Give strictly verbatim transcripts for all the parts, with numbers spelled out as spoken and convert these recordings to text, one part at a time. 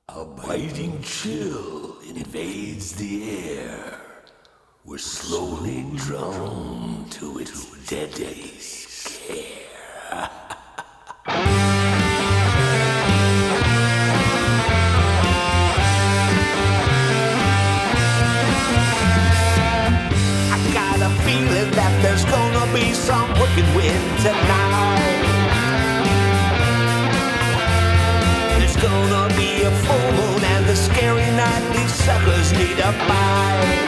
A biting chill invades the air. We're slowly drawn to its deadly scare. I got a feeling that there's gonna be some wicked wind tonight. There's gonna be a full moon and the scary night. These suckers need a bite.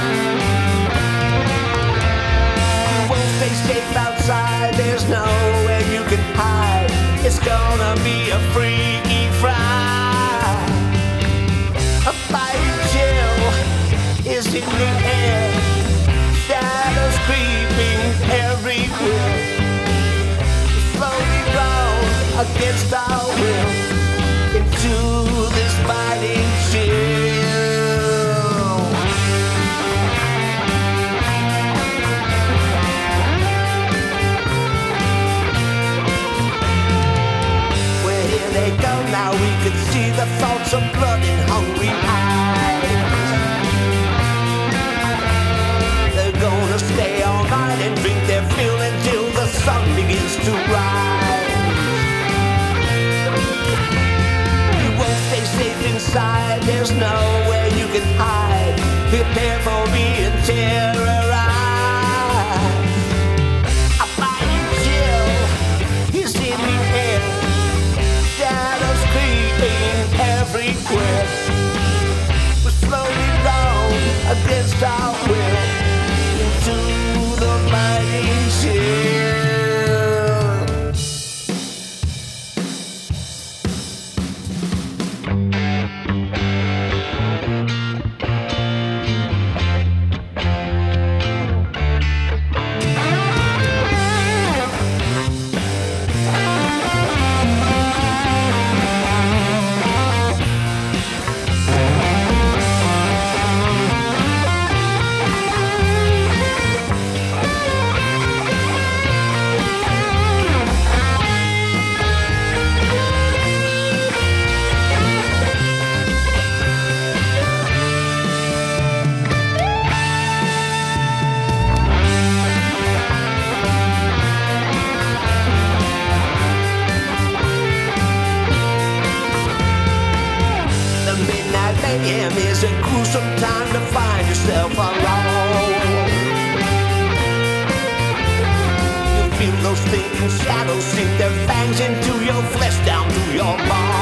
You won't stay safe outside. There's nowhere you can hide. It's gonna be a freaky fright. A biting chill is in the air. Shadows creeping everywhere. Slowly drawn against our will into this biting chill. Well, here they go now. We can see the thoughts of blood in hungry eyes. They're gonna stay all night and drink their fill until the sun begins to rise. You won't stay safe inside. There's nowhere you can hide. Prepare for being terrorized. A biting chill is in the air. Shadows creeping everywhere. We're slowly down against our will into the biting chill. A M is a gruesome time to find yourself alone. You feel those thinking shadows sink their fangs into your flesh down to your bones.